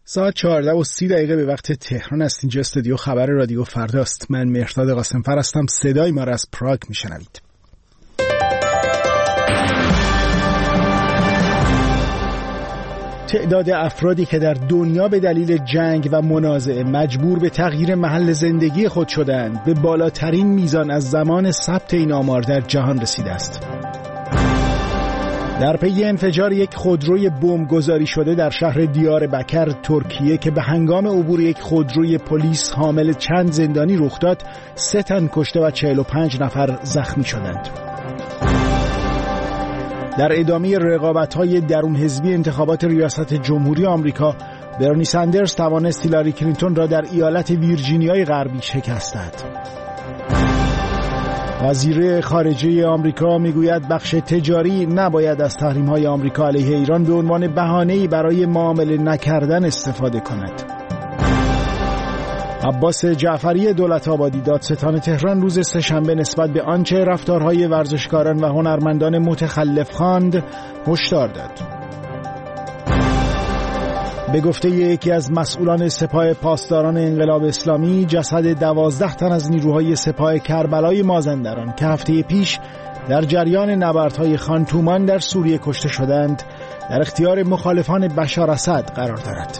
ساعت 14:30 به وقت تهران است. اینجا استودیو خبر رادیو فرداست. من مهرداد قاسم‌فر هستم. صدای ما را از پراگ میشنوید. تعداد افرادی که در دنیا به دلیل جنگ و منازعه مجبور به تغییر محل زندگی خود شدند به بالاترین میزان از زمان ثبت این آمار در جهان رسیده است. در پی انفجار یک خودروی بمب گذاری شده در شهر دیاربکر ترکیه که به هنگام عبور یک خودروی پلیس حامل چند زندانی رخ داد، 3 تن کشته و 45 نفر زخمی شدند. در ادامه رقابت‌های درون حزبی انتخابات ریاست جمهوری آمریکا، برنی سندرز توانست هیلاری کلینتون را در ایالت ویرجینیای غربی شکست داد. وزیر خارجه آمریکا میگوید بخش تجاری نباید از تحریم‌های آمریکا علیه ایران به عنوان بهانه‌ای برای معامله نکردن استفاده کند. عباس جعفری دولت‌آبادی دادستان تهران روز سه‌شنبه نسبت به آنچه رفتارهای ورزشکاران و هنرمندان متخلف خواند هشدار داد. به گفته یکی از مسئولان سپاه پاسداران انقلاب اسلامی، جسد 12 تن از نیروهای سپاه کربلای مازندران که هفته پیش در جریان نبردهای خان تومان در سوریه کشته شدند، در اختیار مخالفان بشار اسد قرار دارد.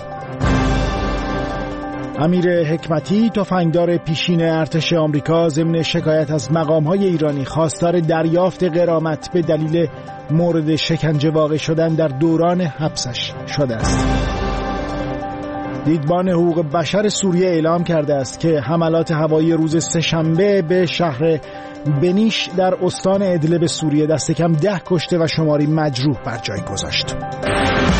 امیر حکمتی تفنگدار پیشین ارتش آمریکا ضمن شکایت از مقام‌های ایرانی خواستار دریافت غرامت به دلیل مورد شکنجه واقع شدن در دوران حبسش شده است. دیدبان حقوق بشر سوریه اعلام کرده است که حملات هوایی روز سه‌شنبه به شهر بنیش در استان ادلب سوریه دست کم 10 کشته و شماری مجروح بر جای گذاشت.